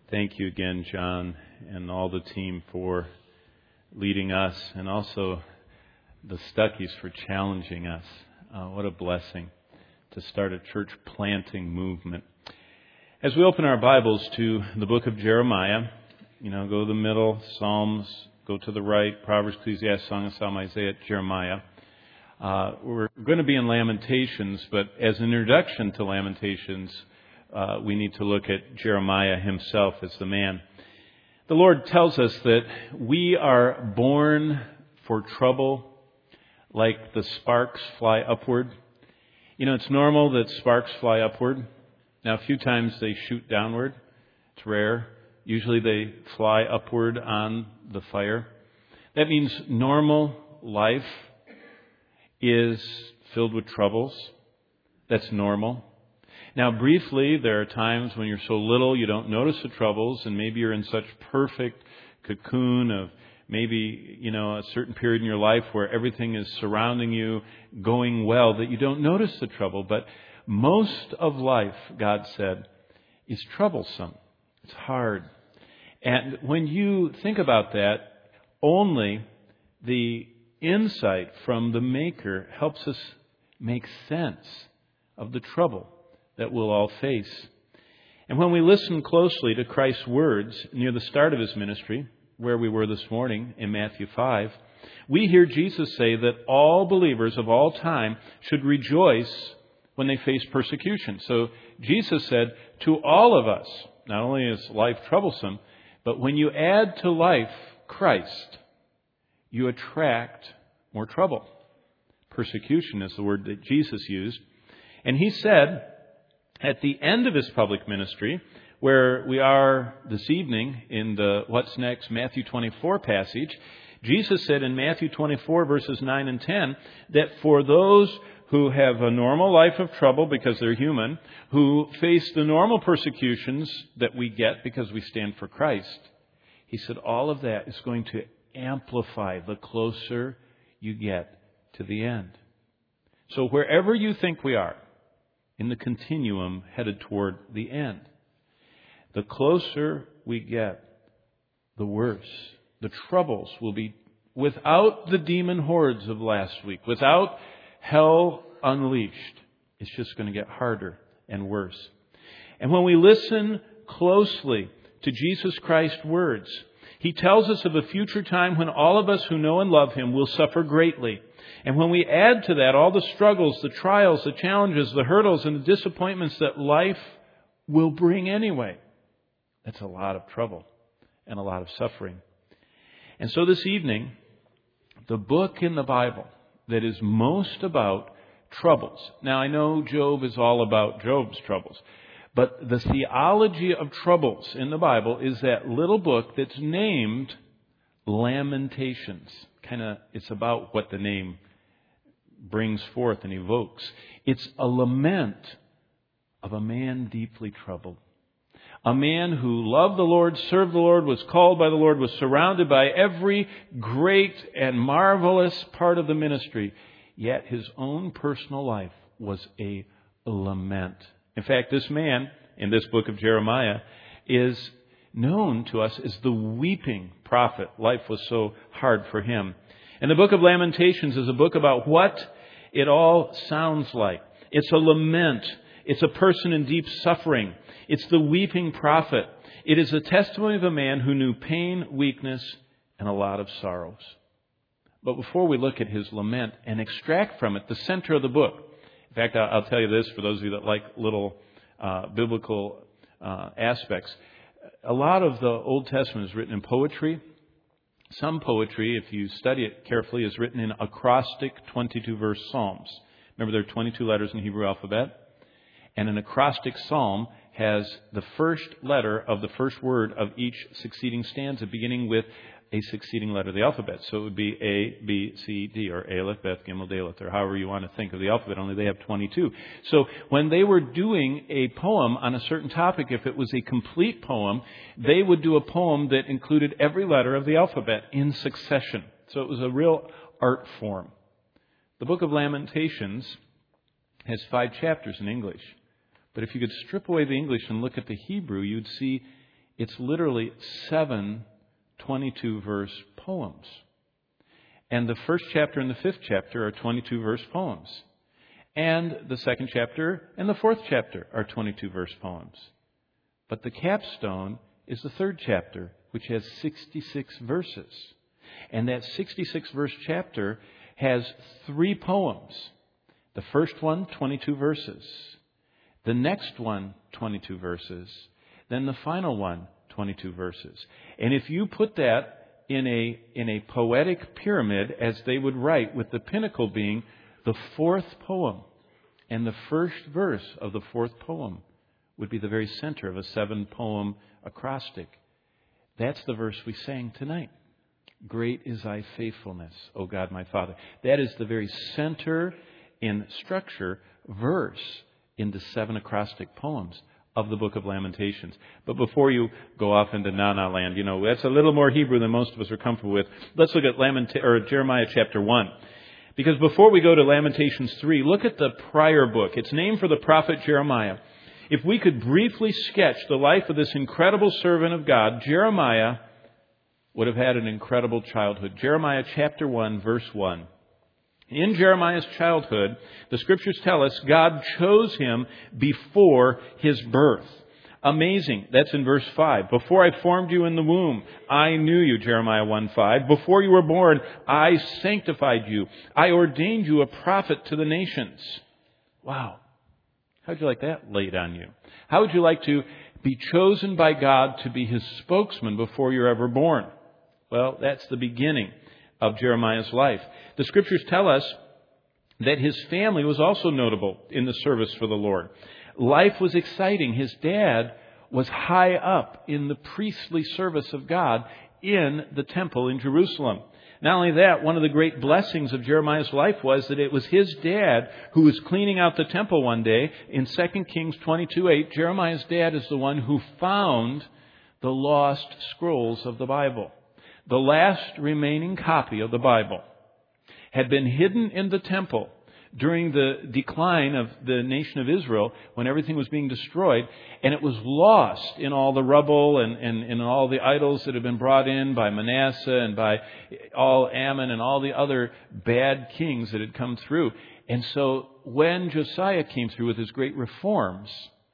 Thank you again, John, and all the team for leading us, and also the Stuckies for challenging us. What a blessing to start a church planting movement. As we open our Bibles to the book of Jeremiah, go to the middle, Psalms, go to the right, Proverbs, Ecclesiastes, Song of Solomon, Isaiah, Jeremiah. We're going to be in Lamentations, but as an introduction to Lamentations, we need to look at Jeremiah himself as the man. The Lord tells us that we are born for trouble like the sparks fly upward. It's normal that sparks fly upward. Now, a few times they shoot downward. It's rare. Usually they fly upward on the fire. That means normal life is filled with troubles. That's normal. Now, briefly, there are times when you're so little you don't notice the troubles, and maybe you're in such perfect cocoon of maybe, a certain period in your life where everything is surrounding you, going well, that you don't notice the trouble. But most of life, God said, is troublesome. It's hard. And when you think about that, only the insight from the Maker helps us make sense of the trouble that we'll all face. And when we listen closely to Christ's words near the start of His ministry, where we were this morning in Matthew 5, we hear Jesus say that all believers of all time should rejoice when they face persecution. So Jesus said to all of us, not only is life troublesome, but when you add to life Christ, you attract more trouble. Persecution is the word that Jesus used. And He said, at the end of His public ministry, where we are this evening in the What's Next Matthew 24 passage, Jesus said in Matthew 24 verses 9 and 10 that for those who have a normal life of trouble because they're human, who face the normal persecutions that we get because we stand for Christ, He said all of that is going to amplify the closer you get to the end. So wherever you think we are in the continuum headed toward the end, the closer we get, the worse. The troubles will be without the demon hordes of last week, without hell unleashed. It's just going to get harder and worse. And when we listen closely to Jesus Christ's words, He tells us of a future time when all of us who know and love Him will suffer greatly. And when we add to that all the struggles, the trials, the challenges, the hurdles, and the disappointments that life will bring anyway, that's a lot of trouble and a lot of suffering. And so this evening, the book in the Bible that is most about troubles. Now, I know Job is all about Job's troubles, but the theology of troubles in the Bible is that little book that's named Lamentations. It's about what the name brings forth and evokes. It's a lament of a man deeply troubled. A man who loved the Lord, served the Lord, was called by the Lord, was surrounded by every great and marvelous part of the ministry. Yet his own personal life was a lament. In fact, this man in this book of Jeremiah is known to us as the weeping prophet. Life was so hard for him. And the book of Lamentations is a book about what it all sounds like. It's a lament. It's a person in deep suffering. It's the weeping prophet. It is a testimony of a man who knew pain, weakness, and a lot of sorrows. But before we look at his lament and extract from it the center of the book, in fact, I'll tell you this for those of you that like little biblical aspects. A lot of the Old Testament is written in poetry. Some poetry, if you study it carefully, is written in acrostic 22-verse psalms. Remember, there are 22 letters in the Hebrew alphabet. And an acrostic psalm has the first letter of the first word of each succeeding stanza beginning with a succeeding letter of the alphabet. So it would be A, B, C, D, or Aleph, Beth, Gimel, Dalet, or however you want to think of the alphabet, only they have 22. So when they were doing a poem on a certain topic, if it was a complete poem, they would do a poem that included every letter of the alphabet in succession. So it was a real art form. The book of Lamentations has 5 chapters in English. But if you could strip away the English and look at the Hebrew, you'd see It's literally 7 22-verse poems. And the first chapter and the fifth chapter are 22-verse poems. And the second chapter and the fourth chapter are 22-verse poems. But the capstone is the third chapter, which has 66 verses. And that 66-verse chapter has 3 poems. The first one, 22 verses. The next one, 22 verses. Then the final one, 22 verses. And if you put that in a poetic pyramid, as they would write, with the pinnacle being the fourth poem, and the first verse of the fourth poem would be the very center of a 7-poem acrostic. That's the verse we sang tonight. Great is thy faithfulness, O God my Father. That is the very center in structure verse in the 7 acrostic poems of the book of Lamentations. But before you go off into na-na land, that's a little more Hebrew than most of us are comfortable with. Let's look at Jeremiah chapter 1. Because before we go to Lamentations 3, look at the prior book. It's named for the prophet Jeremiah. If we could briefly sketch the life of this incredible servant of God, Jeremiah would have had an incredible childhood. Jeremiah chapter 1, verse 1. In Jeremiah's childhood, the Scriptures tell us God chose him before his birth. Amazing. That's in verse 5. Before I formed you in the womb, I knew you, Jeremiah 1:5. Before you were born, I sanctified you. I ordained you a prophet to the nations. Wow. How'd you like that laid on you? How would you like to be chosen by God to be his spokesman before you're ever born? Well, that's the beginning of Jeremiah's life. The Scriptures tell us that his family was also notable in the service for the Lord. Life was exciting. His dad was high up in the priestly service of God in the temple in Jerusalem. Not only that, one of the great blessings of Jeremiah's life was that it was his dad who was cleaning out the temple one day. In 2 Kings 22:8, Jeremiah's dad is the one who found the lost scrolls of the Bible. The last remaining copy of the Bible had been hidden in the temple during the decline of the nation of Israel, when everything was being destroyed, and it was lost in all the rubble and all the idols that had been brought in by Manasseh and by all Ammon and all the other bad kings that had come through. And so when Josiah came through with his great reforms,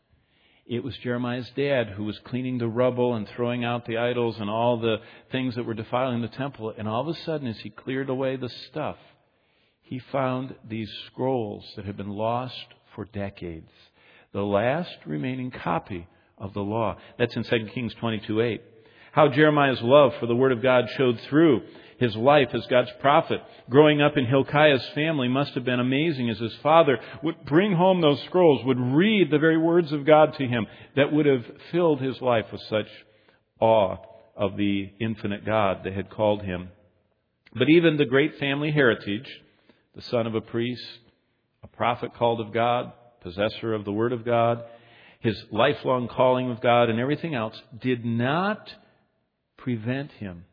it was Jeremiah's dad who was cleaning the rubble and throwing out the idols and all the things that were defiling the temple. And all of a sudden, as he cleared away the stuff, he found these scrolls that had been lost for decades. The last remaining copy of the law. That's in 2 Kings 22:8. How Jeremiah's love for the Word of God showed through his life as God's prophet. Growing up in Hilkiah's family must have been amazing, as his father would bring home those scrolls, would read the very words of God to him, that would have filled his life with such awe of the infinite God that had called him. But even the great family heritage, the son of a priest, a prophet called of God, possessor of the Word of God, his lifelong calling of God and everything else, did not prevent him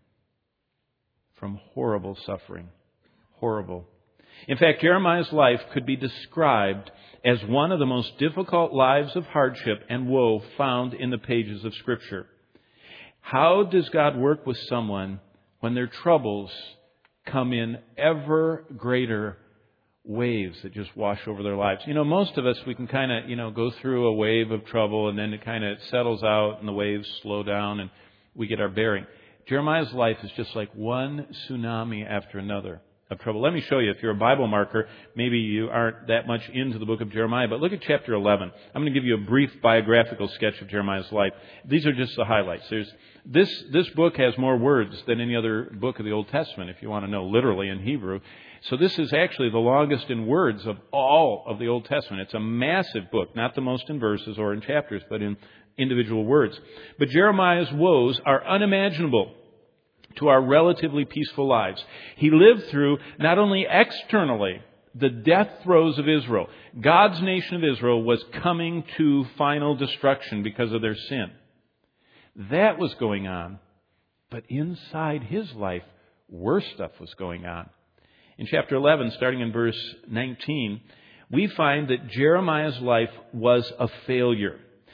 from horrible suffering. Horrible. In fact, Jeremiah's life could be described as one of the most difficult lives of hardship and woe found in the pages of Scripture. How does God work with someone when their troubles come in ever greater waves that just wash over their lives? Most of us, we can kind of, go through a wave of trouble, and then it kind of settles out and the waves slow down and we get our bearing. Jeremiah's life is just like one tsunami after another of trouble. Let me show you. If you're a Bible marker, maybe you aren't that much into the book of Jeremiah, but look at chapter 11. I'm going to give you a brief biographical sketch of Jeremiah's life. These are just the highlights. This book has more words than any other book of the Old Testament, if you want to know literally in Hebrew. So this is actually the longest in words of all of the Old Testament. It's a massive book, not the most in verses or in chapters, but in individual words. But Jeremiah's woes are unimaginable to our relatively peaceful lives. He lived through not only externally the death throes of Israel. God's nation of Israel was coming to final destruction because of their sin. That was going on. But inside his life, worse stuff was going on. In chapter 11, starting in verse 19, we find that Jeremiah's life was a failure.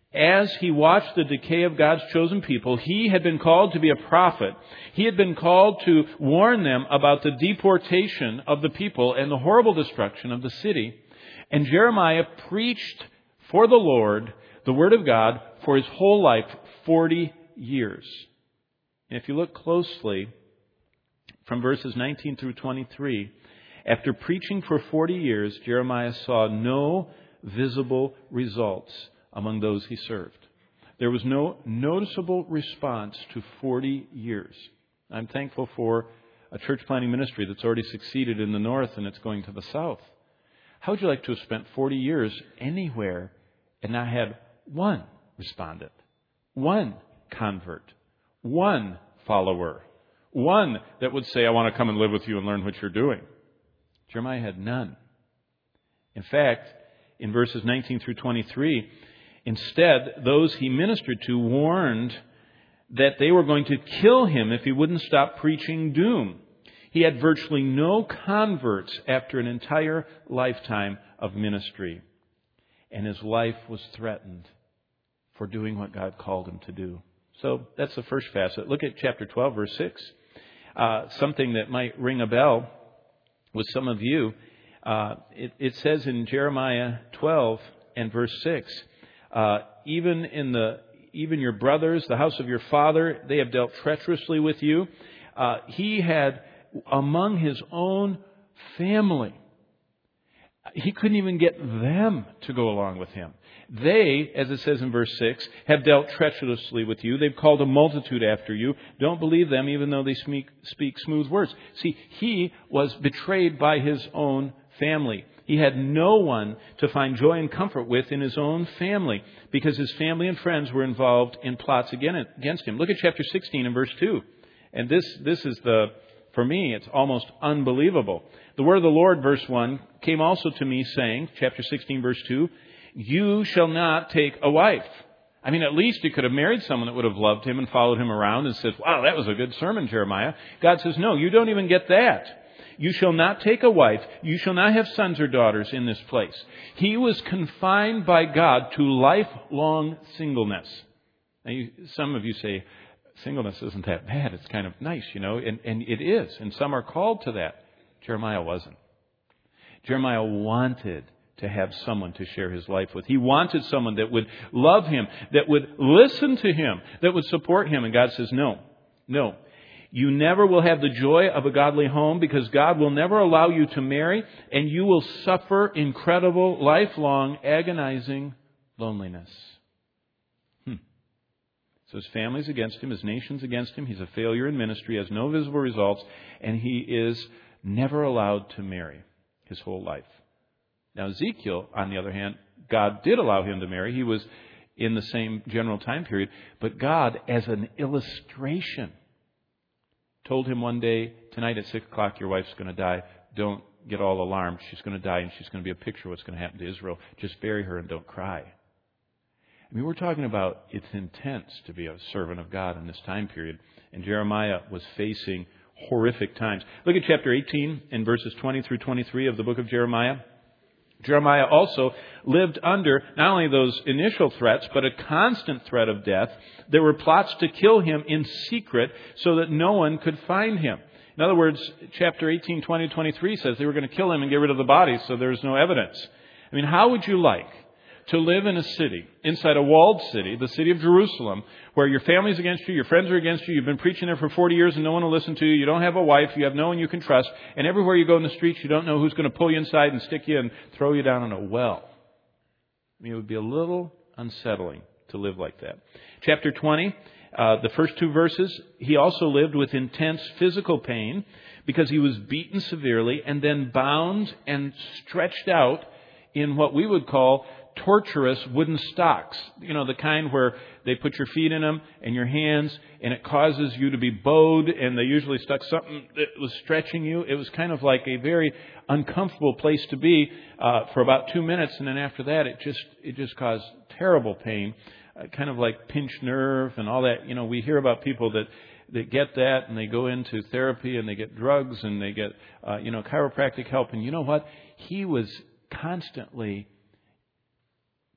As he watched the decay of God's chosen people, he had been called to be a prophet. He had been called to warn them about the deportation of the people and the horrible destruction of the city. And Jeremiah preached for the Lord the Word of God for his whole life, 40 years. And if you look closely from verses 19 through 23, after preaching for 40 years, Jeremiah saw no visible results among those he served. There was no noticeable response to 40 years. I'm thankful for a church planting ministry that's already succeeded in the north and it's going to the south. How would you like to have spent 40 years anywhere and not had one respondent, one convert, one follower, one that would say, I want to come and live with you and learn what you're doing? Jeremiah had none. In fact, in verses 19 through 23, instead, those he ministered to warned that they were going to kill him if he wouldn't stop preaching doom. He had virtually no converts after an entire lifetime of ministry. And his life was threatened for doing what God called him to do. So that's the first facet. Look at chapter 12, verse 6. Something that might ring a bell with some of you. It says in Jeremiah 12 and verse 6, even your brothers, the house of your father, they have dealt treacherously with you. He had among his own family, he couldn't even get them to go along with him. They, as it says in verse 6, have dealt treacherously with you. They've called a multitude after you. Don't believe them, even though they speak smooth words. See, he was betrayed by his own family. He had no one to find joy and comfort with in his own family because his family and friends were involved in plots against him. Look at chapter 16 and verse 2. And this is for me, it's almost unbelievable. The word of the Lord, verse 1, came also to me saying, chapter 16, verse 2, you shall not take a wife. I mean, at least he could have married someone that would have loved him and followed him around and said, wow, that was a good sermon, Jeremiah. God says, no, you don't even get that. You shall not take a wife. You shall not have sons or daughters in this place. He was confined by God to lifelong singleness. Now, some of you say, singleness isn't that bad. It's kind of nice, and it is. And some are called to that. Jeremiah wasn't. Jeremiah wanted to have someone to share his life with. He wanted someone that would love him, that would listen to him, that would support him. And God says, no. You never will have the joy of a godly home because God will never allow you to marry, and you will suffer incredible, lifelong, agonizing loneliness. So his family's against him, his nation's against him, he's a failure in ministry, has no visible results, and he is never allowed to marry his whole life. Now Ezekiel, on the other hand, God did allow him to marry. He was in the same general time period, but God, as an illustration, told him one day, tonight at 6 o'clock, your wife's going to die. Don't get all alarmed. She's going to die, and she's going to be a picture of what's going to happen to Israel. Just bury her and don't cry. I mean, we're talking about it's intense to be a servant of God in this time period. And Jeremiah was facing horrific times. Look at chapter 18 and verses 20 through 23 of the book of Jeremiah. Jeremiah also lived under not only those initial threats, but a constant threat of death. There were plots to kill him in secret so that no one could find him. In other words, chapter 18, 20, 23 says they were going to kill him and get rid of the bodies so there's no evidence. I mean, how would you like to live in a city, inside a walled city, the city of Jerusalem, where your family's against you, your friends are against you, you've been preaching there for 40 years and no one will listen to you, you don't have a wife, you have no one you can trust, and everywhere you go in the streets, you don't know who's going to pull you inside and stick you and throw you down in a well. I mean, it would be a little unsettling to live like that. Chapter 20, the first 2 verses, he also lived with intense physical pain because he was beaten severely and then bound and stretched out in what we would call torturous wooden stocks. You know, the kind where they put your feet in them and your hands, and it causes you to be bowed, and they usually stuck something that was stretching you. It was kind of like a very uncomfortable place to be for about 2 minutes, and then after that it just caused terrible pain, kind of like pinched nerve and all that. You know, we hear about people that get that, and they go into therapy, and they get drugs, and they get chiropractic help. And you know what? He was constantly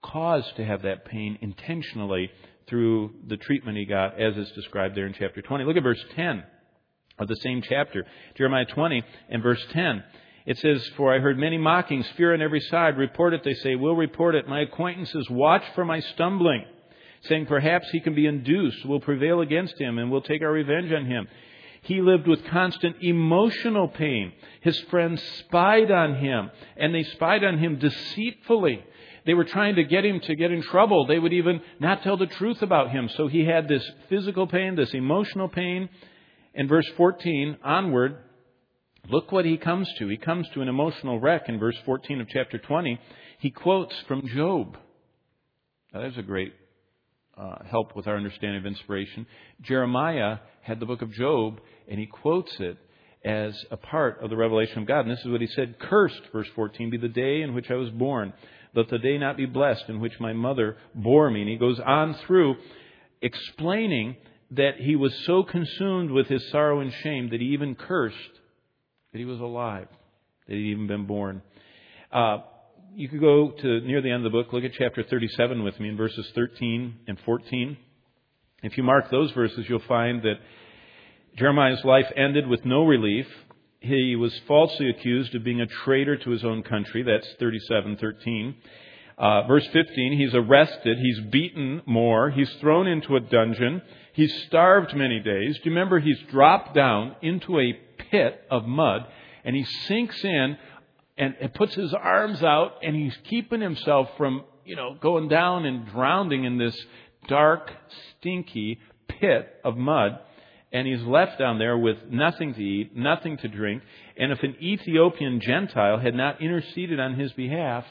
caused to have that pain intentionally through the treatment he got, as is described there in chapter 20. Look at verse 10 of the same chapter, Jeremiah 20 and verse 10. It says, "For I heard many mockings, fear on every side. Report it," they say, "we'll report it. My acquaintances watch for my stumbling, saying, perhaps he can be induced. We'll prevail against him, and we'll take our revenge on him." He lived with constant emotional pain. His friends spied on him, and they spied on him deceitfully. They were trying to get him to get in trouble. They would even not tell the truth about him. So he had this physical pain, this emotional pain. And verse 14 onward, look what he comes to. He comes to an emotional wreck in verse 14 of chapter 20. He quotes from Job. Now, there's a great help with our understanding of inspiration. Jeremiah had the book of Job, and he quotes it as a part of the revelation of God. And this is what he said: "Cursed," verse 14, "be the day in which I was born. Let the day not be blessed in which my mother bore me." And he goes on through explaining that he was so consumed with his sorrow and shame that he even cursed that he was alive, that he'd even been born. You could go to near the end of the book, look at chapter 37 with me in verses 13 and 14. If you mark those verses, you'll find that Jeremiah's life ended with no relief. He was falsely accused of being a traitor to his own country. That's 37:13. Verse 15, he's arrested, he's beaten more, he's thrown into a dungeon, he's starved many days. Do you remember he's dropped down into a pit of mud, and he sinks in and puts his arms out, and he's keeping himself from, going down and drowning in this dark, stinky pit of mud. And he's left down there with nothing to eat, nothing to drink. And if an Ethiopian Gentile had not interceded on his behalf,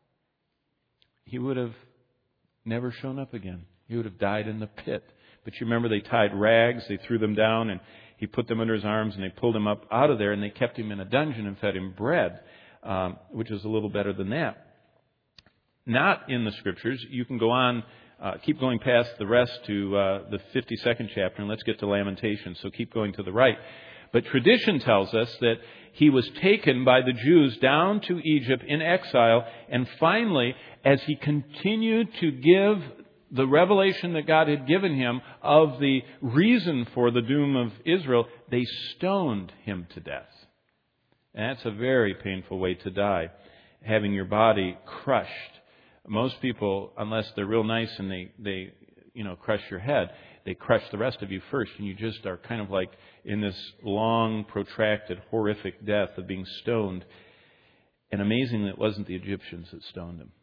he would have never shown up again. He would have died in the pit. But you remember they tied rags, they threw them down, and he put them under his arms, and they pulled him up out of there, and they kept him in a dungeon and fed him bread, which is a little better than that. Not in the Scriptures. You can go on, keep going past the rest to the 52nd chapter, and let's get to Lamentations. So keep going to the right. But tradition tells us that he was taken by the Jews down to Egypt in exile, and finally, as he continued to give the revelation that God had given him of the reason for the doom of Israel, they stoned him to death. And that's a very painful way to die, having your body crushed. Most people, unless they're real nice and they crush your head, they crush the rest of you first, and you just are kind of like in this long, protracted, horrific death of being stoned. And amazingly, it wasn't the Egyptians that stoned him.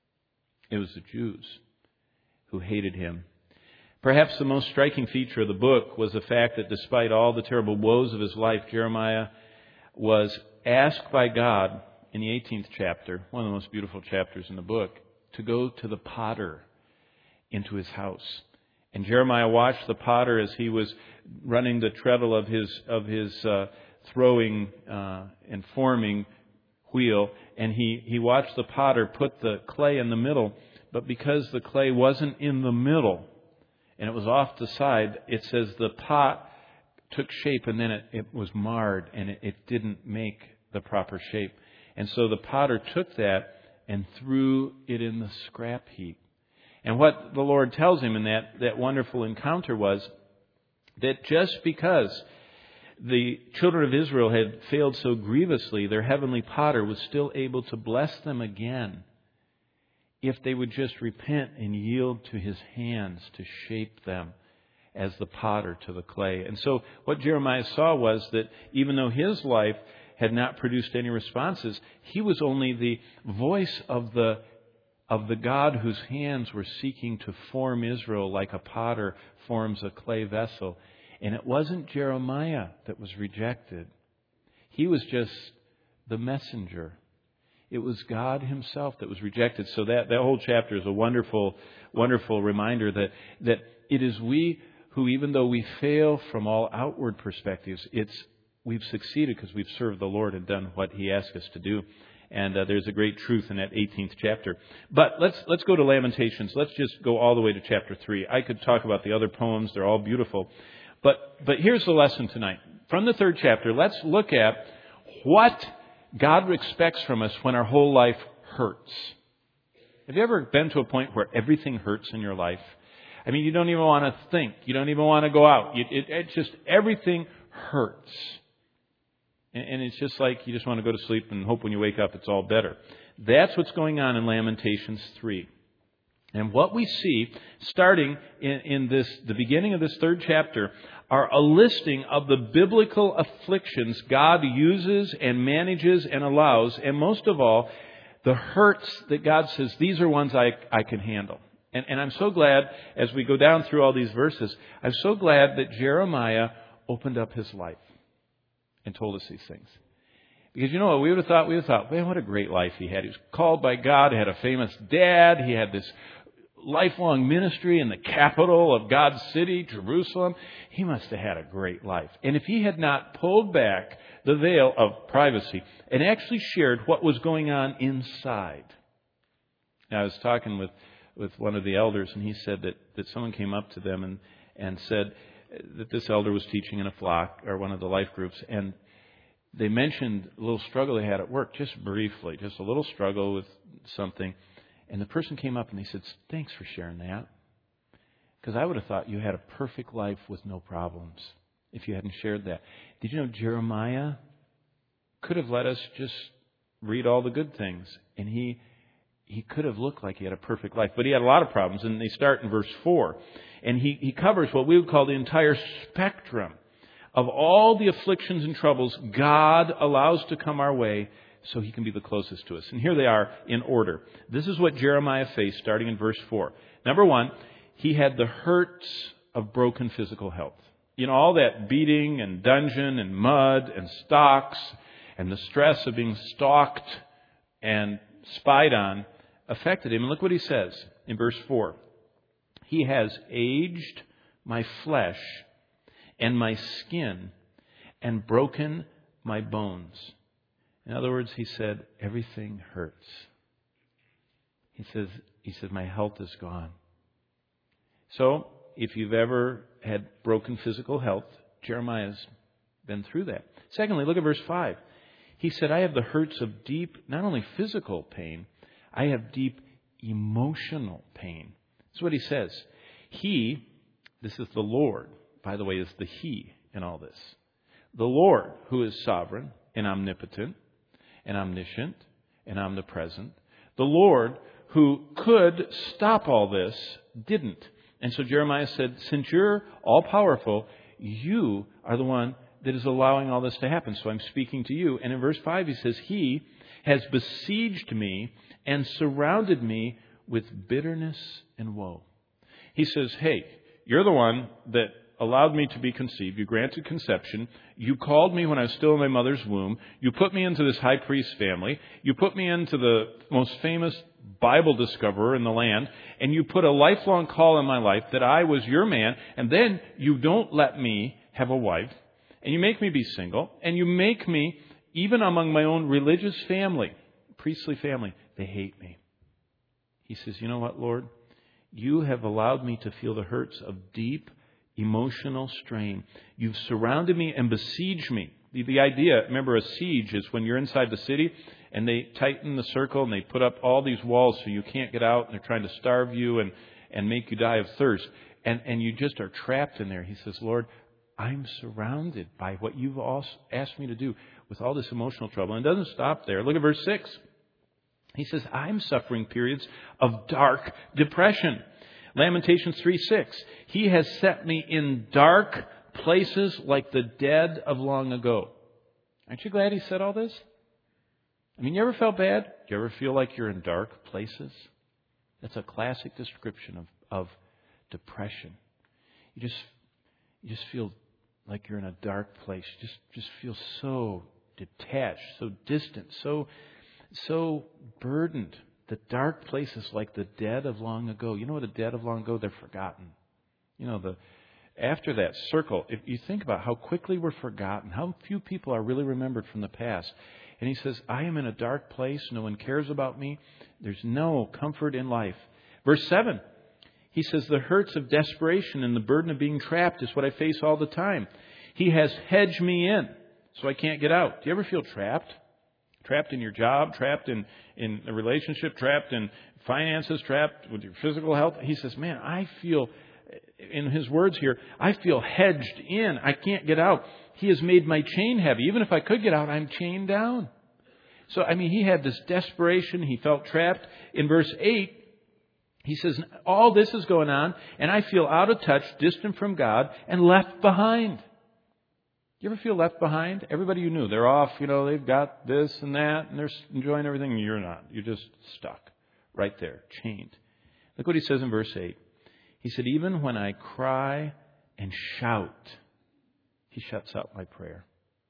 It was the Jews who hated him. Perhaps the most striking feature of the book was the fact that despite all the terrible woes of his life, Jeremiah was asked by God in the 18th chapter, one of the most beautiful chapters in the book, to go to the potter into his house. And Jeremiah watched the potter as he was running the treadle of his throwing and forming wheel, and he watched the potter put the clay in the middle. But because the clay wasn't in the middle and it was off the side, it says the pot took shape, and then it was marred, and it didn't make the proper shape. And so the potter took that and threw it in the scrap heap. And what the Lord tells him in that wonderful encounter was that just because the children of Israel had failed so grievously, their heavenly potter was still able to bless them again if they would just repent and yield to his hands to shape them as the potter to the clay. And so what Jeremiah saw was that even though his life had not produced any responses, he was only the voice of the God whose hands were seeking to form Israel like a potter forms a clay vessel. And it wasn't Jeremiah that was rejected. He was just the messenger. It was God himself that was rejected. So that whole chapter is a wonderful, wonderful reminder that it is we who, even though we fail from all outward perspectives, we've succeeded because we've served the Lord and done what he asked us to do. And there's a great truth in that 18th chapter. But let's go to Lamentations. Let's just go all the way to chapter 3. I could talk about the other poems. They're all beautiful. But here's the lesson tonight. From the 3rd chapter, let's look at what God expects from us when our whole life hurts. Have you ever been to a point where everything hurts in your life? I mean, you don't even want to think. You don't even want to go out. It just, everything hurts. And it's just like you just want to go to sleep and hope when you wake up it's all better. That's what's going on in Lamentations 3. And what we see, starting in the beginning of this third chapter, are a listing of the biblical afflictions God uses and manages and allows, and most of all, the hurts that God says, these are ones I can handle. And I'm so glad, as we go down through all these verses, I'm so glad that Jeremiah opened up his life and told us these things. Because you know what, we would have thought, man, what a great life he had. He was called by God, had a famous dad, he had this lifelong ministry in the capital of God's city, Jerusalem. He must have had a great life. And if he had not pulled back the veil of privacy and actually shared what was going on inside. Now, I was talking with one of the elders, and he said that someone came up to them and said that this elder was teaching in a flock or one of the life groups, and they mentioned a little struggle they had at work, just briefly, just a little struggle with something. And the person came up and they said, thanks for sharing that. Because I would have thought you had a perfect life with no problems if you hadn't shared that. Did you know Jeremiah could have let us just read all the good things? And he could have looked like he had a perfect life. But he had a lot of problems. And they start in verse 4. And he covers what we would call the entire spectrum of all the afflictions and troubles God allows to come our way so He can be the closest to us. And here they are in order. This is what Jeremiah faced starting in verse 4. Number 1, he had the hurts of broken physical health. You know, all that beating and dungeon and mud and stocks and the stress of being stalked and spied on affected him. And look what he says in verse 4. He has aged my flesh and my skin and broken my bones. In other words, he said, everything hurts. He says, my health is gone. So, if you've ever had broken physical health, Jeremiah's been through that. Secondly, look at verse 5. He said, I have the hurts of deep, not only physical pain, I have deep emotional pain. That's what he says. He, this is the Lord, by the way, is the He in all this. The Lord, who is sovereign and omnipotent and omniscient and omnipresent. The Lord, who could stop all this, didn't. And so Jeremiah said, since you're all-powerful, you are the one that is allowing all this to happen. So I'm speaking to you. And in verse 5 he says, He has besieged me and surrounded me with bitterness and woe. He says, hey, you're the one that allowed me to be conceived. You granted conception. You called me when I was still in my mother's womb. You put me into this high priest family. You put me into the most famous Bible discoverer in the land. And you put a lifelong call in my life that I was your man. And then you don't let me have a wife. And you make me be single. And you make me, even among my own religious family, priestly family, they hate me. He says, you know what, Lord? You have allowed me to feel the hurts of deep emotional strain. You've surrounded me and besieged me. The idea, remember, a siege is when you're inside the city and they tighten the circle and they put up all these walls so you can't get out and they're trying to starve you and make you die of thirst. And you just are trapped in there. He says, Lord, I'm surrounded by what you've asked me to do with all this emotional trouble. And it doesn't stop there. Look at verse 6. He says, I'm suffering periods of dark depression. Lamentations 3:6. He has set me in dark places like the dead of long ago. Aren't you glad he said all this? I mean, you ever felt bad? Do you ever feel like you're in dark places? That's a classic description of depression. You just feel like you're in a dark place. You just feel so detached, so distant, so burdened. The dark places like the dead of long ago. You know what the dead of long ago? They're forgotten. You know, after that circle, if you think about how quickly we're forgotten, how few people are really remembered from the past. And he says, I am in a dark place. No one cares about me. There's no comfort in life. Verse 7, he says, the hurts of desperation and the burden of being trapped is what I face all the time. He has hedged me in so I can't get out. Do you ever feel trapped? Trapped in your job, trapped in a relationship, trapped in finances, trapped with your physical health. He says, man, I feel, in his words here, I feel hedged in. I can't get out. He has made my chain heavy. Even if I could get out, I'm chained down. So, he had this desperation. He felt trapped. In verse 8, he says, all this is going on, and I feel out of touch, distant from God, and left behind. You ever feel left behind? Everybody you knew, they're off, they've got this and that, and they're enjoying everything, and you're not. You're just stuck right there, chained. Look what he says in verse 8. He said, even when I cry and shout, he shuts out my prayer.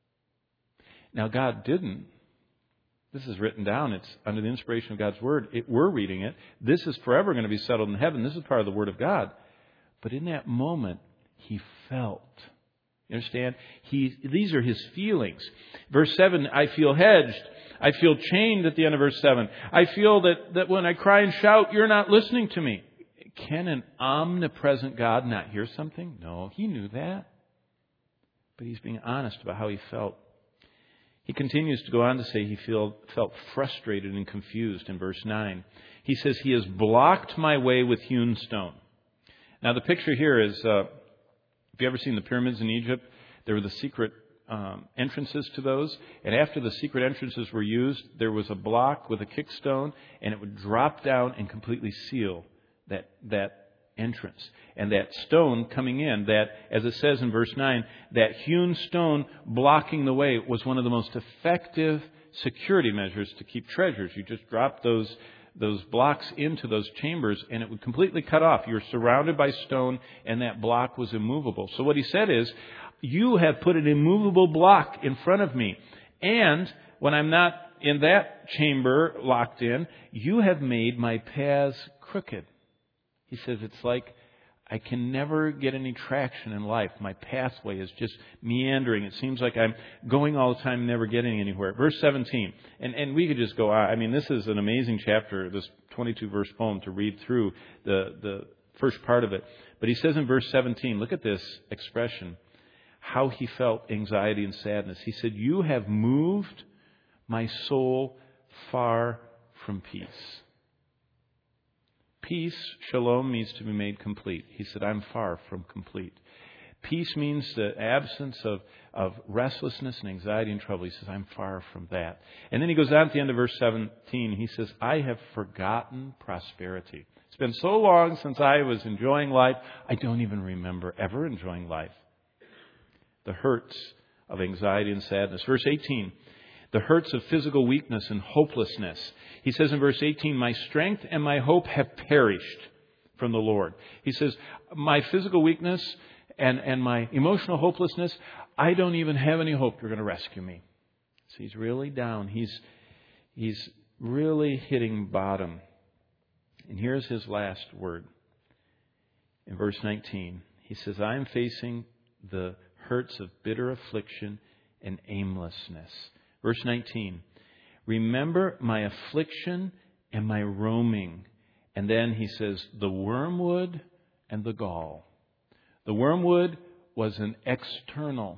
Now, God didn't. This is written down. It's under the inspiration of God's Word. We're reading it. This is forever going to be settled in heaven. This is part of the Word of God. But in that moment, he felt. You understand? These are his feelings. Verse 7, I feel hedged. I feel chained at the end of verse 7. I feel that when I cry and shout, you're not listening to me. Can an omnipresent God not hear something? No, he knew that. But he's being honest about how he felt. He continues to go on to say he felt frustrated and confused in verse 9. He says, he has blocked my way with hewn stone. Now the picture here is... Have you ever seen the pyramids in Egypt? There were the secret entrances to those. And after the secret entrances were used, there was a block with a kickstone, and it would drop down and completely seal that entrance. And that stone coming in, that, as it says in verse 9, that hewn stone blocking the way was one of the most effective security measures to keep treasures. You just drop those blocks into those chambers, and it would completely cut off. You're surrounded by stone, and that block was immovable. So what he said is, you have put an immovable block in front of me. And when I'm not in that chamber locked in, you have made my paths crooked. He says, it's like I can never get any traction in life. My pathway is just meandering. It seems like I'm going all the time, never getting anywhere. Verse 17. And we could just go on. This is an amazing chapter, this 22-verse poem, to read through the first part of it. But he says in verse 17, look at this expression, how he felt anxiety and sadness. He said, you have moved my soul far from peace. Peace, shalom, means to be made complete. He said, I'm far from complete. Peace means the absence of restlessness and anxiety and trouble. He says, I'm far from that. And then he goes on at the end of verse 17. He says, I have forgotten prosperity. It's been so long since I was enjoying life, I don't even remember ever enjoying life. The hurts of anxiety and sadness. Verse 18. The hurts of physical weakness and hopelessness. He says in verse 18, my strength and my hope have perished from the Lord. He says, my physical weakness and my emotional hopelessness, I don't even have any hope you're going to rescue me. So he's really down. He's really hitting bottom. And here's his last word. In verse 19, he says, I am facing the hurts of bitter affliction and aimlessness. Verse 19, remember my affliction and my roaming. And then he says, the wormwood and the gall. The wormwood was an external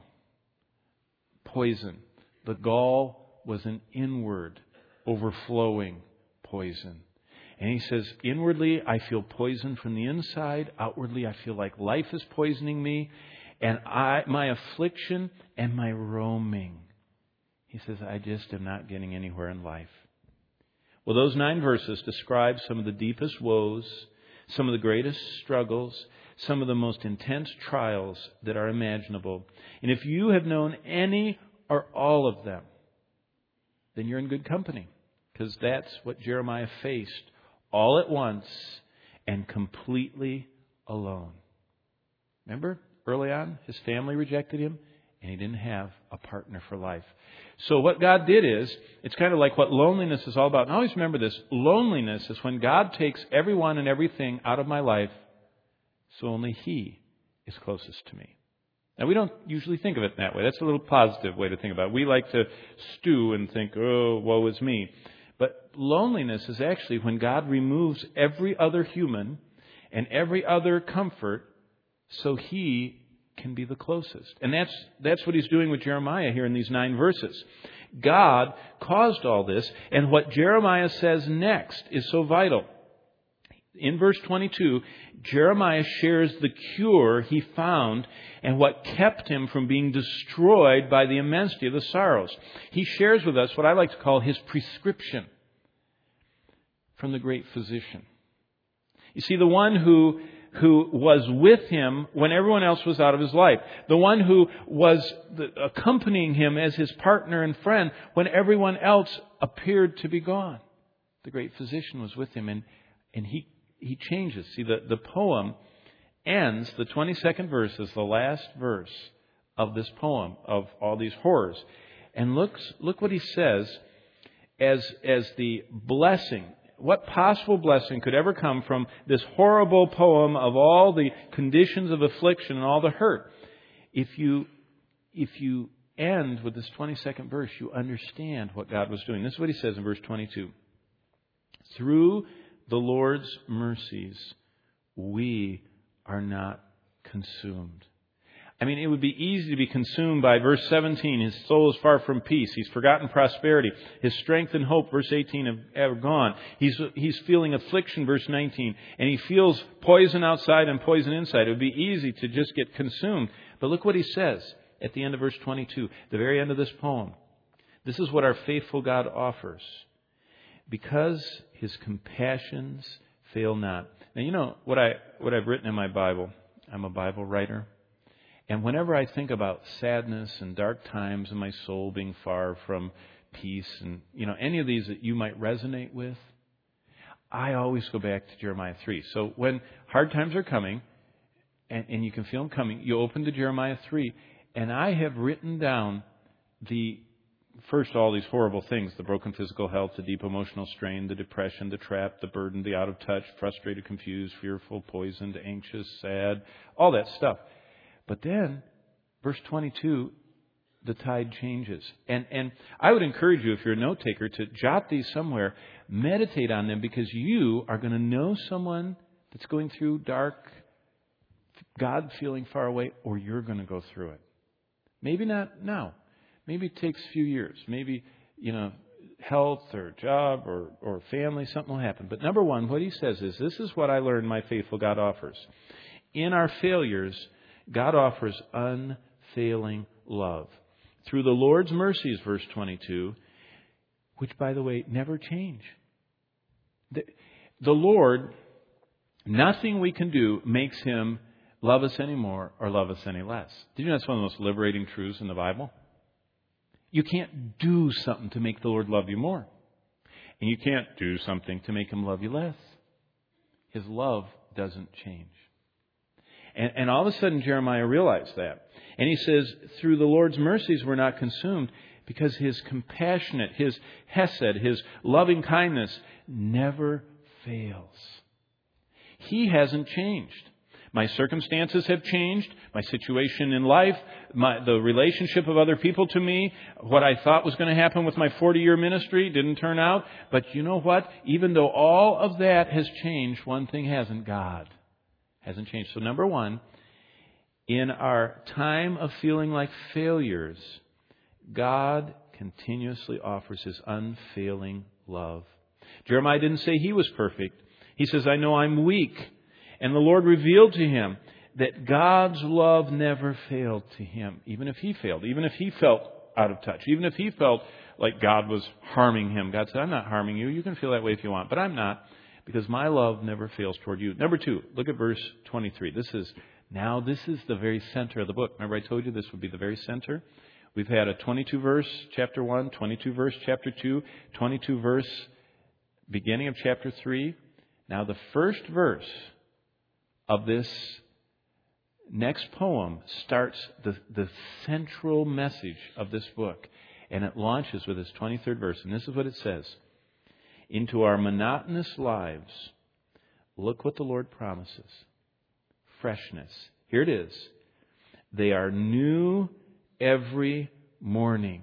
poison. The gall was an inward, overflowing poison. And he says, inwardly, I feel poison from the inside. Outwardly, I feel like life is poisoning me. And my affliction and my roaming. He says, I just am not getting anywhere in life. Well, those 9 verses describe some of the deepest woes, some of the greatest struggles, some of the most intense trials that are imaginable. And if you have known any or all of them, then you're in good company. Because that's what Jeremiah faced all at once and completely alone. Remember, early on, his family rejected him. And he didn't have a partner for life. So what God did is, it's kind of like what loneliness is all about. And always remember this. Loneliness is when God takes everyone and everything out of my life, so only He is closest to me. Now, we don't usually think of it that way. That's a little positive way to think about it. We like to stew and think, oh, woe is me. But loneliness is actually when God removes every other human and every other comfort so He can be the closest. And that's what he's doing with Jeremiah here in these 9 verses. God caused all this. And what Jeremiah says next is so vital. In verse 22, Jeremiah shares the cure he found and what kept him from being destroyed by the immensity of the sorrows. He shares with us what I like to call his prescription from the great physician. You see, the one who was with him when everyone else was out of his life. The one who was accompanying him as his partner and friend when everyone else appeared to be gone. The great physician was with him, and he changes. See, the poem ends, the 22nd verse is the last verse of this poem, of all these horrors. And look what he says as the blessing. What possible blessing could ever come from this horrible poem of all the conditions of affliction and all the hurt? If you end with this 22nd verse, you understand what God was doing. This is what he says in verse 22. Through the Lord's mercies, we are not consumed. I mean, it would be easy to be consumed by verse 17. His soul is far from peace. He's forgotten prosperity. His strength and hope, verse 18, have gone. He's feeling affliction, verse 19. And he feels poison outside and poison inside. It would be easy to just get consumed. But look what he says at the end of verse 22, the very end of this poem. This is what our faithful God offers. Because his compassions fail not. Now, you know what I've written in my Bible. I'm a Bible writer. And whenever I think about sadness and dark times in my soul being far from peace and, any of these that you might resonate with, I always go back to Jeremiah 3. So when hard times are coming, and you can feel them coming, you open to Jeremiah 3, and I have written down all these horrible things: the broken physical health, the deep emotional strain, the depression, the trap, the burden, the out of touch, frustrated, confused, fearful, poisoned, anxious, sad, all that stuff. But then, verse 22, the tide changes. And I would encourage you, if you're a note taker, to jot these somewhere, meditate on them, because you are going to know someone that's going through dark, God feeling far away, or you're going to go through it. Maybe not now. Maybe it takes a few years. Maybe, health or job or family, something will happen. But number one, what he says is, this is what I learned my faithful God offers. In our failures, God offers unfailing love. Through the Lord's mercies, verse 22, which, by the way, never change. The Lord, nothing we can do makes Him love us any more or love us any less. Did you know that's one of the most liberating truths in the Bible? You can't do something to make the Lord love you more. And you can't do something to make Him love you less. His love doesn't change. And all of a sudden, Jeremiah realized that. And he says, through the Lord's mercies, we're not consumed, because His compassionate, His hesed, His loving kindness never fails. He hasn't changed. My circumstances have changed. My situation in life, the relationship of other people to me, what I thought was going to happen with my 40-year ministry didn't turn out. But you know what? Even though all of that has changed, one thing hasn't: God hasn't changed. So number one, in our time of feeling like failures, God continuously offers His unfailing love. Jeremiah didn't say he was perfect. He says, I know I'm weak. And the Lord revealed to him that God's love never failed to him, even if he failed, even if he felt out of touch, even if he felt like God was harming him. God said, I'm not harming you. You can feel that way if you want, but I'm not, because my love never fails toward you. Number two, look at verse 23. This is the very center of the book. Remember I told you this would be the very center? We've had a 22 verse chapter 1, 22 verse chapter 2, 22 verse beginning of chapter 3. Now the first verse of this next poem starts the central message of this book. And it launches with its 23rd verse. And this is what it says. Into our monotonous lives, look what the Lord promises. Freshness. Here it is. They are new every morning.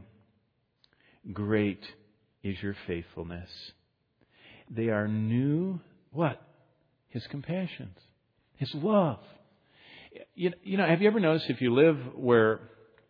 Great is your faithfulness. They are new. What? His compassions. His love. You know, have you ever noticed if you live where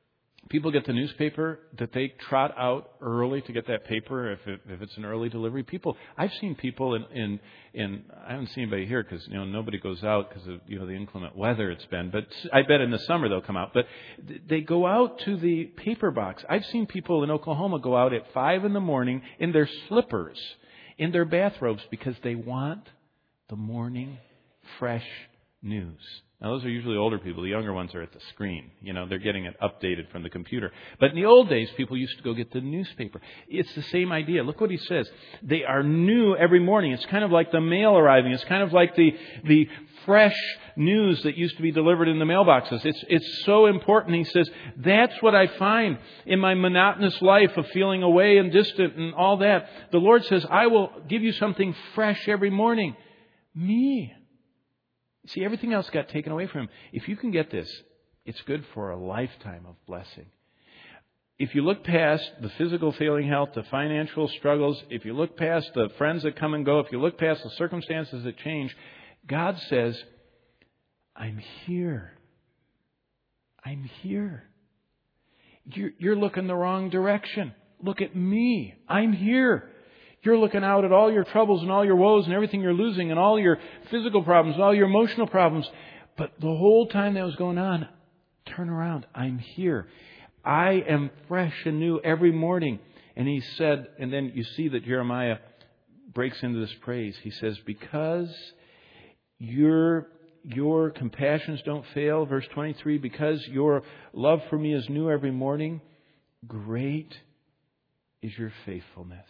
People get the newspaper that they trot out early to get that paper if it's an early delivery. I've seen people in I haven't seen anybody here because nobody goes out because of the inclement weather it's been. But I bet in the summer they'll come out. But they go out to the paper box. I've seen people in Oklahoma go out at 5 a.m. in their slippers, in their bathrobes because they want the morning fresh news. Now, those are usually older people. The younger ones are at the screen. They're getting it updated from the computer. But in the old days, people used to go get the newspaper. It's the same idea. Look what he says. They are new every morning. It's kind of like the mail arriving. It's kind of like the fresh news that used to be delivered in the mailboxes. It's so important. He says, that's what I find in my monotonous life of feeling away and distant and all that. The Lord says, I will give you something fresh every morning. Me. See, everything else got taken away from him. If you can get this, it's good for a lifetime of blessing. If you look past the physical failing health, the financial struggles, if you look past the friends that come and go, if you look past the circumstances that change, God says, I'm here. I'm here. You're looking the wrong direction. Look at me. I'm here. You're looking out at all your troubles and all your woes and everything you're losing and all your physical problems and all your emotional problems. But the whole time that was going on, turn around. I'm here. I am fresh and new every morning. And he said, and then you see that Jeremiah breaks into this praise. He says, because your compassions don't fail, verse 23, because your love for me is new every morning, great is your faithfulness.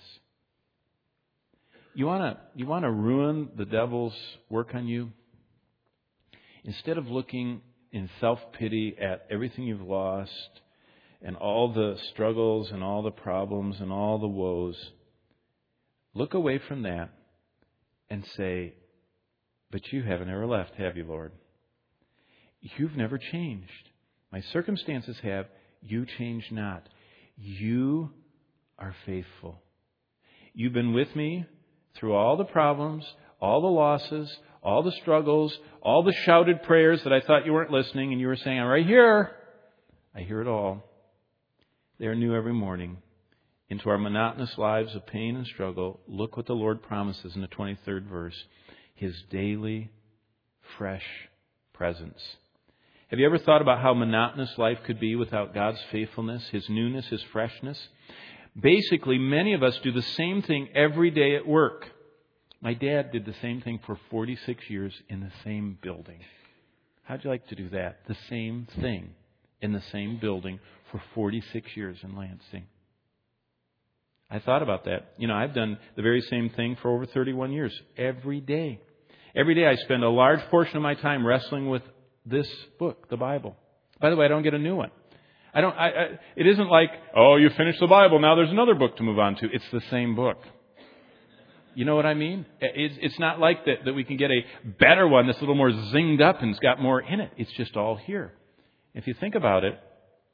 You want to ruin the devil's work on you? Instead of looking in self-pity at everything you've lost and all the struggles and all the problems and all the woes, look away from that and say, but you haven't ever left, have you, Lord? You've never changed. My circumstances have. You change not. You are faithful. You've been with me through all the problems, all the losses, all the struggles, all the shouted prayers that I thought you weren't listening and you were saying, I'm right here. I hear it all. They are new every morning. Into our monotonous lives of pain and struggle, look what the Lord promises in the 23rd verse. His daily, fresh presence. Have you ever thought about how monotonous life could be without God's faithfulness, His newness, His freshness? Basically, many of us do the same thing every day at work. My dad did the same thing for 46 years in the same building. How'd you like to do that? The same thing in the same building for 46 years in Lansing. I thought about that. I've done the very same thing for over 31 years. Every day. Every day I spend a large portion of my time wrestling with this book, the Bible. By the way, I don't get a new one. It isn't like, you finished the Bible, now there's another book to move on to. It's the same book. You know what I mean? It's not like that we can get a better one that's a little more zinged up and it's got more in it. It's just all here. If you think about it,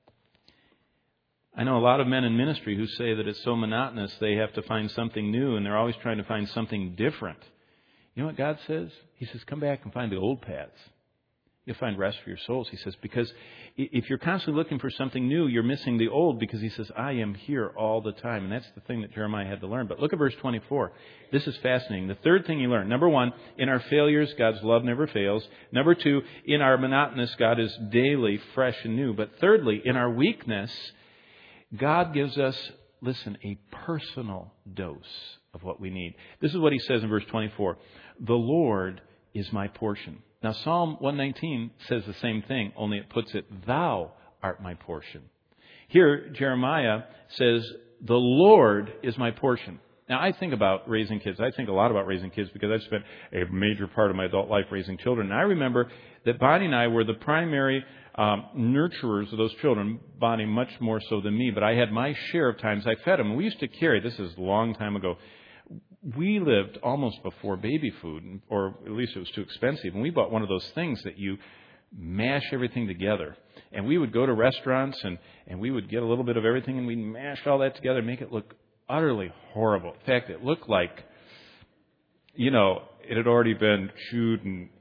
I know a lot of men in ministry who say that it's so monotonous they have to find something new and they're always trying to find something different. You know what God says? He says, come back and find the old paths. You'll find rest for your souls. He says, because if you're constantly looking for something new, you're missing the old, because he says, I am here all the time. And that's the thing that Jeremiah had to learn. But look at verse 24. This is fascinating. The third thing you learn. Number one, in our failures, God's love never fails. Number two, in our monotonous, God is daily fresh and new. But thirdly, in our weakness, God gives us, a personal dose of what we need. This is what he says in verse 24. The Lord is my portion. Now, Psalm 119 says the same thing, only it puts it, thou art my portion. Here, Jeremiah says, the Lord is my portion. Now, I think about raising kids. I think a lot about raising kids because I've spent a major part of my adult life raising children. And I remember that Bonnie and I were the primary nurturers of those children. Bonnie much more so than me, but I had my share of times I fed them. And we used to carry, this is a long time ago, we lived almost before baby food, or at least it was too expensive. And we bought one of those things that you mash everything together. And we would go to restaurants and we would get a little bit of everything and we'd mash all that together and make it look utterly horrible. In fact, it looked like, it had already been chewed and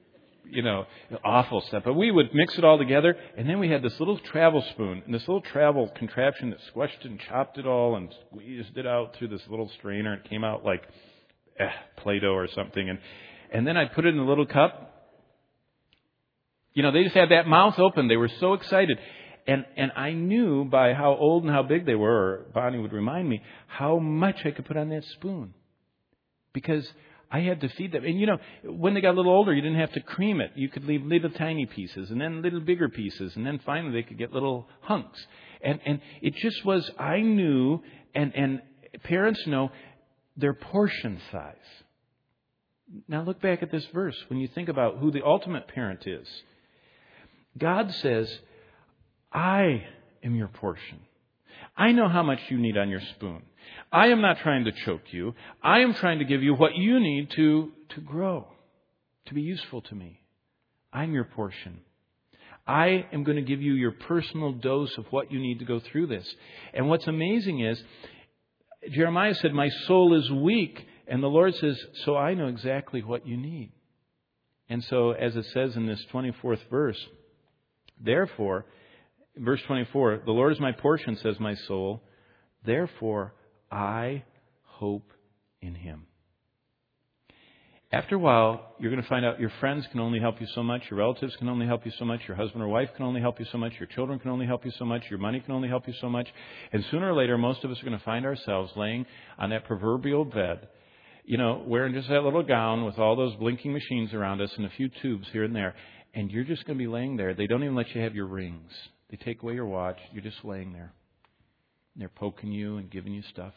awful stuff. But we would mix it all together, and then we had this little travel spoon and this little travel contraption that squished and chopped it all and squeezed it out through this little strainer. It came out like Play-Doh or something. And then I put it in a little cup. They just had that mouth open. They were so excited. And I knew by how old and how big they were, or Bonnie would remind me, how much I could put on that spoon. Because I had to feed them. And when they got a little older, you didn't have to cream it. You could leave little tiny pieces and then little bigger pieces. And then finally they could get little hunks. And it just was, I knew, and parents know, their portion size. Now look back at this verse when you think about who the ultimate parent is. God says, I am your portion. I know how much you need on your spoon. I am not trying to choke you. I am trying to give you what you need to grow, to be useful to me. I'm your portion. I am going to give you your personal dose of what you need to go through this. And what's amazing is, Jeremiah said, my soul is weak. And the Lord says, so I know exactly what you need. And so, as it says in this 24th verse, therefore, verse 24, the Lord is my portion, says my soul. Therefore, I hope in Him. After a while, you're going to find out your friends can only help you so much. Your relatives can only help you so much. Your husband or wife can only help you so much. Your children can only help you so much. Your money can only help you so much. And sooner or later, most of us are going to find ourselves laying on that proverbial bed, wearing just that little gown with all those blinking machines around us and a few tubes here and there. And you're just going to be laying there. They don't even let you have your rings. They take away your watch. You're just laying there. And they're poking you and giving you stuff.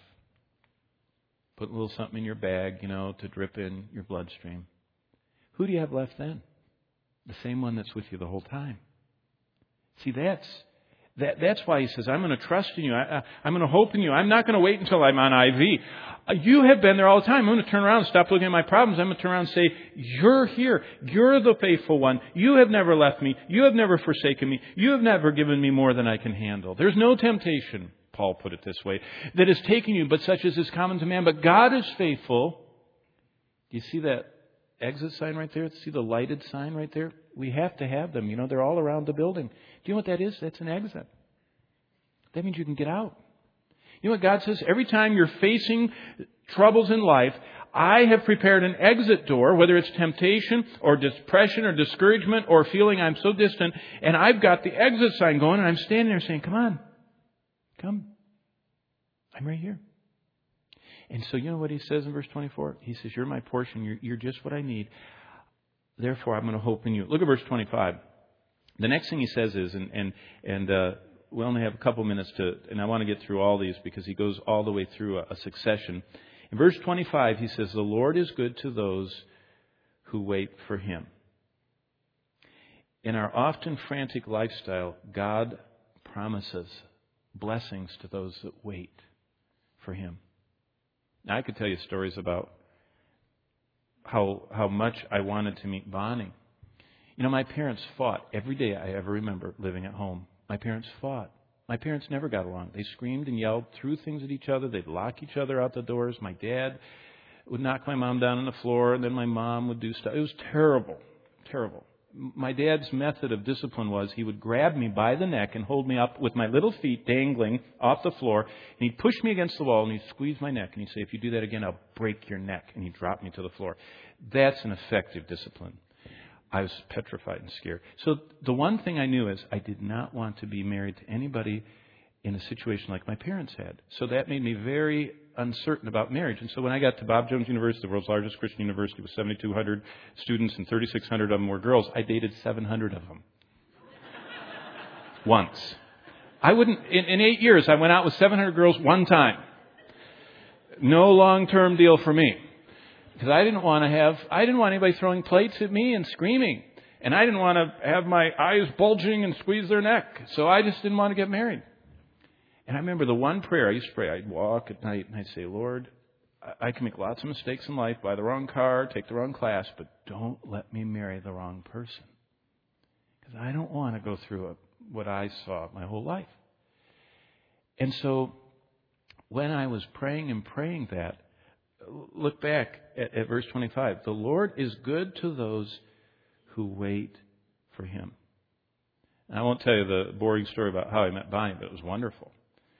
Put a little something in your bag, to drip in your bloodstream. Who do you have left then? The same one that's with you the whole time. See, that's why He says, I'm going to trust in you. I'm going to hope in you. I'm not going to wait until I'm on IV. You have been there all the time. I'm going to turn around and stop looking at my problems. I'm going to turn around and say, you're here. You're the faithful one. You have never left me. You have never forsaken me. You have never given me more than I can handle. There's no temptation, Paul put it this way, that is taking you, but such as is common to man. But God is faithful. Do you see that exit sign right there? See the lighted sign right there? We have to have them. They're all around the building. Do you know what that is? That's an exit. That means you can get out. You know what God says? Every time you're facing troubles in life, I have prepared an exit door, whether it's temptation or depression or discouragement or feeling I'm so distant, and I've got the exit sign going, and I'm standing there saying, come on. Come. I'm right here. And so you know what He says in verse 24? He says, you're my portion. You're just what I need. Therefore, I'm going to hope in you. Look at verse 25. The next thing He says is, we only have a couple minutes and I want to get through all these because He goes all the way through a succession. In verse 25, He says, the Lord is good to those who wait for Him. In our often frantic lifestyle, God promises blessings to those that wait for Him. Now, I could tell you stories about how much I wanted to meet Bonnie. My parents fought every day I ever remember living at home. My parents fought. My parents never got along. They screamed and yelled, threw things at each other. They'd lock each other out the doors. My dad would knock my mom down on the floor, and then my mom would do stuff. It was terrible, terrible. My dad's method of discipline was he would grab me by the neck and hold me up with my little feet dangling off the floor. And he'd push me against the wall and he'd squeeze my neck. And he'd say, if you do that again, I'll break your neck. And he'd drop me to the floor. That's an effective discipline. I was petrified and scared. So the one thing I knew is I did not want to be married to anybody in a situation like my parents had. So that made me very uncertain about marriage. And so when I got to Bob Jones University, the world's largest Christian university with 7,200 students and 3,600 of them were girls, I dated 700 of them. Once. I wouldn't, in 8 years, I went out with 700 girls one time. No long-term deal for me. Because I didn't want anybody throwing plates at me and screaming. And I didn't want to have my eyes bulging and squeeze their neck. So I just didn't want to get married. And I remember the one prayer I used to pray. I'd walk at night and I'd say, Lord, I can make lots of mistakes in life, buy the wrong car, take the wrong class, but don't let me marry the wrong person. Because I don't want to go through what I saw my whole life. And so when I was praying that, look back at verse 25. The Lord is good to those who wait for Him. And I won't tell you the boring story about how I met Bonnie, but it was wonderful.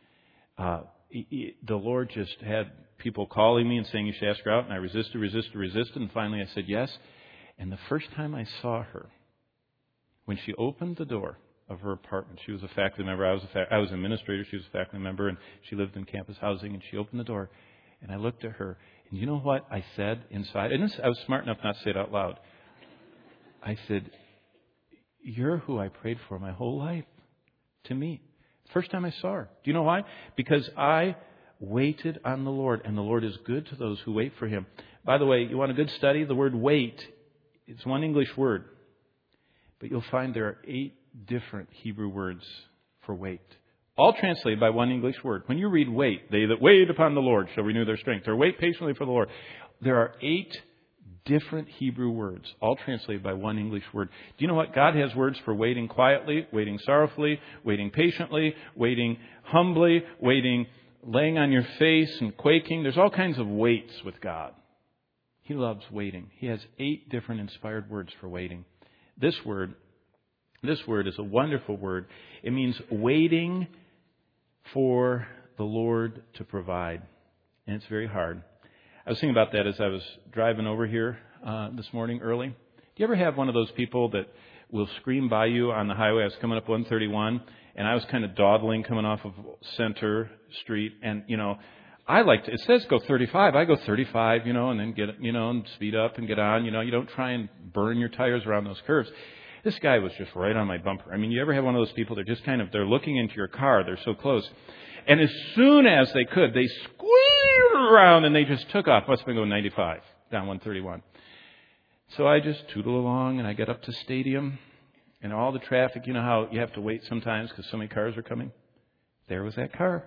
The Lord just had people calling me and saying, you should ask her out. And I resisted. And finally I said yes. And the first time I saw her, when she opened the door of her apartment, she was a faculty member. I was an administrator. She was a faculty member. And she lived in campus housing. And she opened the door. And I looked at her. And you know what I said inside? And I was smart enough not to say it out loud. I said, you're who I prayed for my whole life to meet. First time I saw her. Do you know why? Because I waited on the Lord, and the Lord is good to those who wait for Him. By the way, you want a good study? The word wait, it's one English word, but you'll find there are 8 different Hebrew words for wait, all translated by one English word. When you read wait, they that wait upon the Lord shall renew their strength, or wait patiently for the Lord. There are 8 different Hebrew words, all translated by one English word. Do you know what? God has words for waiting quietly, waiting sorrowfully, waiting patiently, waiting humbly, waiting, laying on your face and quaking. There's all kinds of waits with God. He loves waiting. He has 8 different inspired words for waiting. This word is a wonderful word. It means waiting for the Lord to provide. And it's very hard. I was thinking about that as I was driving over here this morning early. Do you ever have one of those people that will scream by you on the highway? I was coming up 131, and I was kind of dawdling coming off of Center Street. And, it says go 35. I go 35, and then get, and speed up and get on. You don't try and burn your tires around those curves. This guy was just right on my bumper. I mean, you ever have one of those people that just they're looking into your car. They're so close. And as soon as they could, they squeezed around and they just took off. Must have been going 95 down 131. So I just tootle along and I get up to Stadium and all the traffic. You know how you have to wait sometimes because so many cars are coming? There was that car.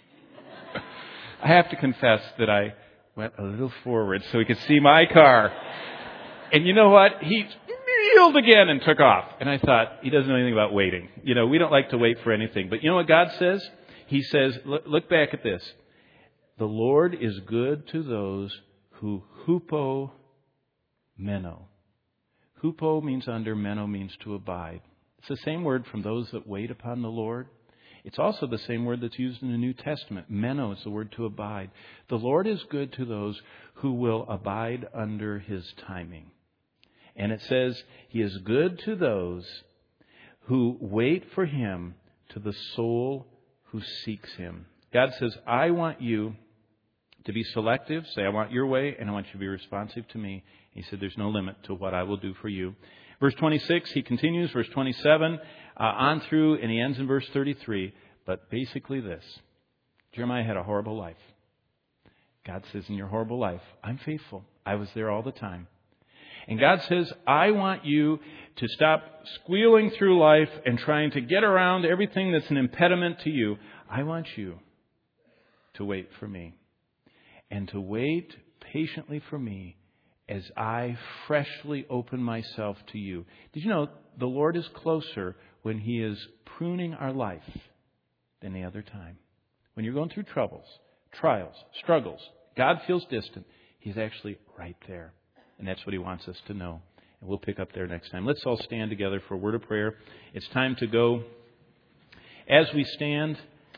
I have to confess that I went a little forward so he could see my car. And you know what? He wheeled again and took off. And I thought, he doesn't know anything about waiting. We don't like to wait for anything. But you know what God says? He says, look back at this. The Lord is good to those who hupo meno. Hupo means under, meno means to abide. It's the same word from those that wait upon the Lord. It's also the same word that's used in the New Testament. Meno is the word to abide. The Lord is good to those who will abide under His timing. And it says, He is good to those who wait for Him, to the soul who seeks Him. God says, I want you to be selective. Say, I want your way, and I want you to be responsive to me. He said, there's no limit to what I will do for you. Verse 26, he continues. Verse 27, on through, and he ends in verse 33. But basically this. Jeremiah had a horrible life. God says, in your horrible life, I'm faithful. I was there all the time. And God says, I want you to stop squealing through life and trying to get around everything that's an impediment to you. I want you to wait for me. And to wait patiently for me as I freshly open myself to you. Did you know the Lord is closer when He is pruning our life than any other time? When you're going through troubles, trials, struggles, God feels distant. He's actually right there. And that's what He wants us to know. And we'll pick up there next time. Let's all stand together for a word of prayer. It's time to go. As we stand,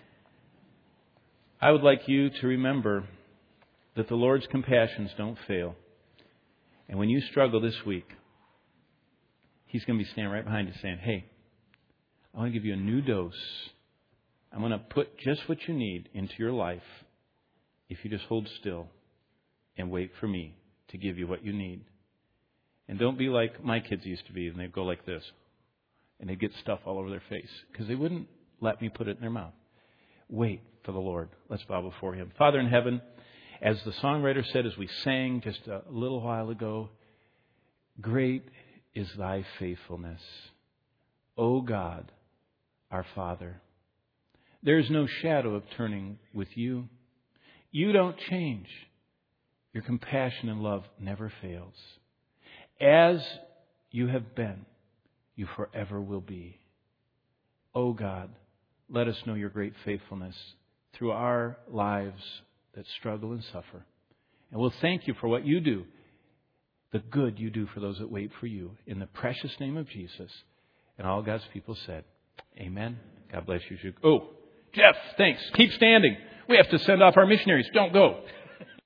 I would like you to remember that the Lord's compassions don't fail. And when you struggle this week, He's going to be standing right behind you saying, hey, I want to give you a new dose. I'm going to put just what you need into your life if you just hold still and wait for me to give you what you need. And don't be like my kids used to be, and they'd go like this. And they'd get stuff all over their face because they wouldn't let me put it in their mouth. Wait for the Lord. Let's bow before Him. Father in heaven, as the songwriter said as we sang just a little while ago, great is Thy faithfulness, O God, our Father. There is no shadow of turning with You. You don't change. Your compassion and love never fails. As You have been, You forever will be. O God, let us know Your great faithfulness through our lives that struggle and suffer. And we'll thank You for what You do the good you do for those that wait for you. In the precious name of Jesus. And all God's people said, amen. God bless you. Oh, Jeff, thanks. Keep standing. We have to send off our missionaries. Don't go.